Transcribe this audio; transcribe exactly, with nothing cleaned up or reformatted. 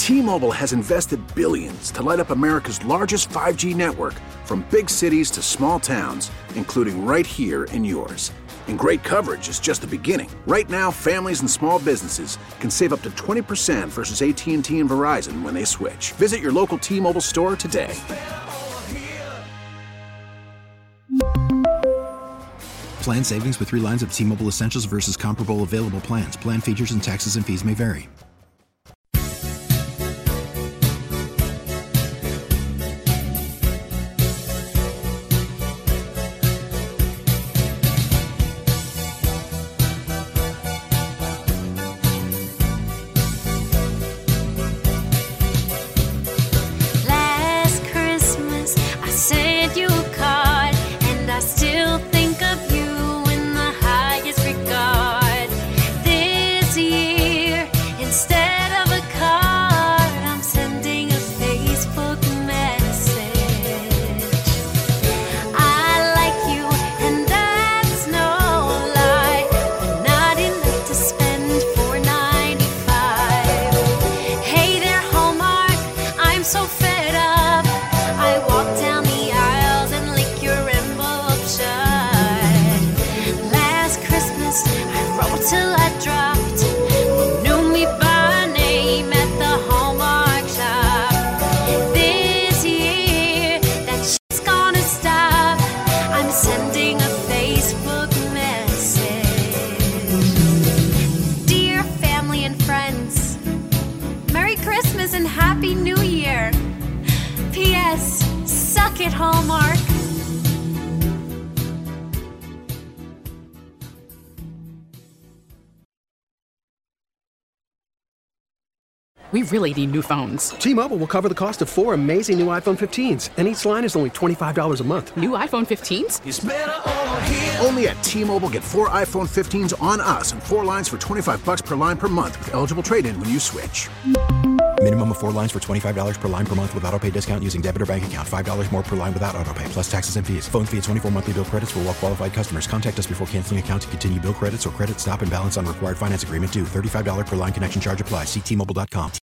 T-Mobile has invested billions to light up America's largest five G network, from big cities to small towns, including right here in yours. And great coverage is just the beginning. Right now, families and small businesses can save up to twenty percent versus A T and T and Verizon when they switch. Visit your local T-Mobile store today. Plan savings with three lines of T-Mobile Essentials versus comparable available plans. Plan features and taxes and fees may vary. Hallmark. We really need new phones. T-Mobile will cover the cost of four amazing new iPhone fifteens, and each line is only twenty-five dollars a month. New iPhone fifteens? It's better over here. Only at T-Mobile, get four iPhone fifteens on us and four lines for twenty-five bucks per line per month with eligible trade-in when you switch. Minimum of four lines for twenty-five dollars per line per month with autopay discount using debit or bank account. five dollars more per line without autopay, plus taxes and fees. Phone fee at twenty-four monthly bill credits for well-qualified customers. Contact us before canceling account to continue bill credits or credit stop and balance on required finance agreement due. thirty-five dollars per line connection charge applies. See T Mobile dot com.